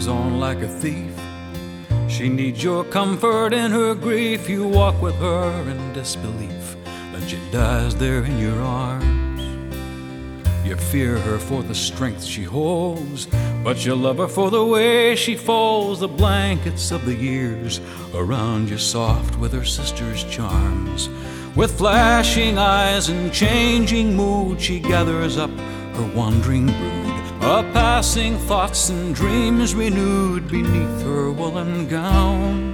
comes on like a thief. She needs your comfort in her grief. You walk with her in disbelief, then she dies there in your arms. You fear her for the strength she holds, but you love her for the way she folds the blankets of the years around you, soft with her sister's charms. With flashing eyes and changing mood, she gathers up her wandering brood, a passing thoughts and dreams renewed beneath her woolen gown.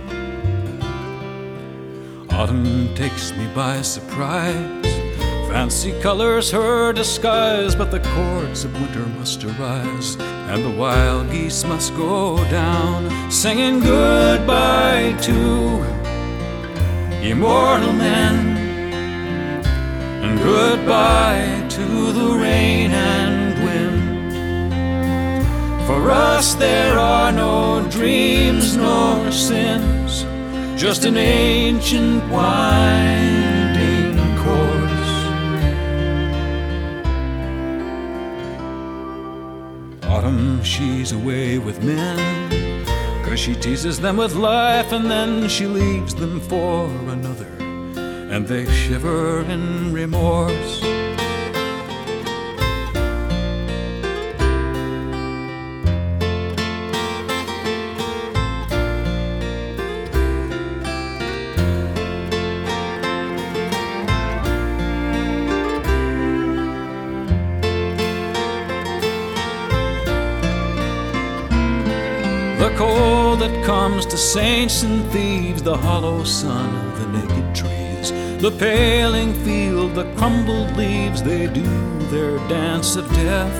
Autumn takes me by surprise. Fancy colors her disguise, but the chords of winter must arise, and the wild geese must go down, singing goodbye to immortal men, and goodbye to the rain and wind. For us there are no dreams nor sins, just an ancient winding course. Autumn, she's away with men, 'cause she teases them with life, and then she leaves them for another, and they shiver in remorse. The cold that comes to saints and thieves, the hollow sun, the naked trees, the paling field, the crumbled leaves, they do their dance of death.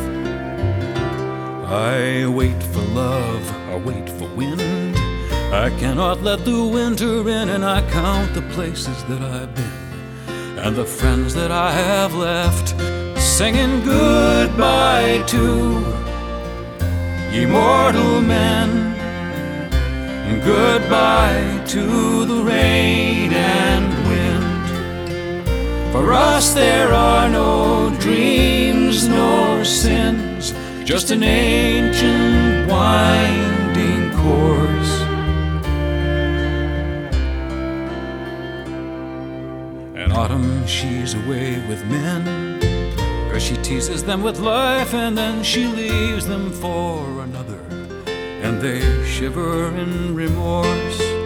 I wait for love, I wait for wind. I cannot let the winter in, and I count the places that I've been and the friends that I have left, singing goodbye to immortal men, and goodbye to the rain and wind. For us there are no dreams nor sins, just an ancient winding course. And autumn, she's away with men, 'cause she teases them with life, and then she leaves them for another, and they shiver in remorse.